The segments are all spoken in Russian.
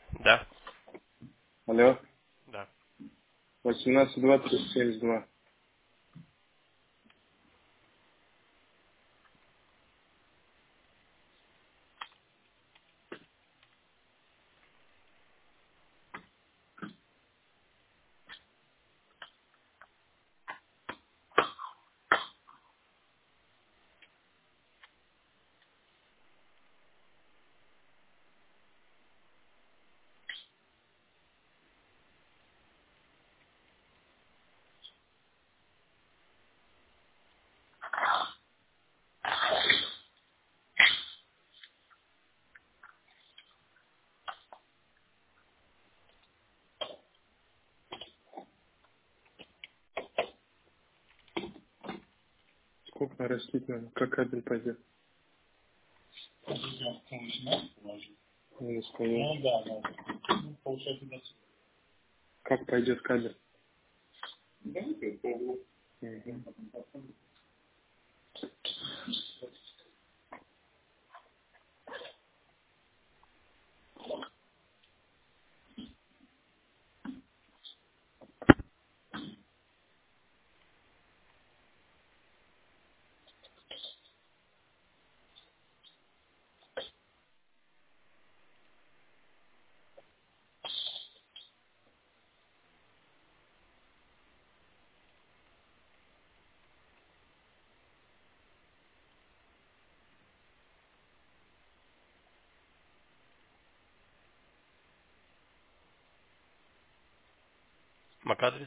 Да, Алло. да. 18-2-372. Сколько нарастить надо? Как кабель пойдет? Не скажу. Ну да, да. Ну, получается, да. Как пойдет кабель? Мгм. Мак-адрес.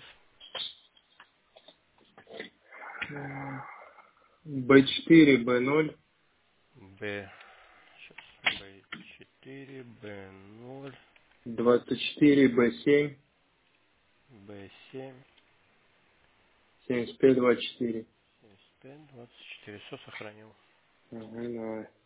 Б4, Б0, Б. Сейчас. Б4, Б0, 24, Б7, Б7, 75, 24. 75, 24. Все сохранил. Ага, давай.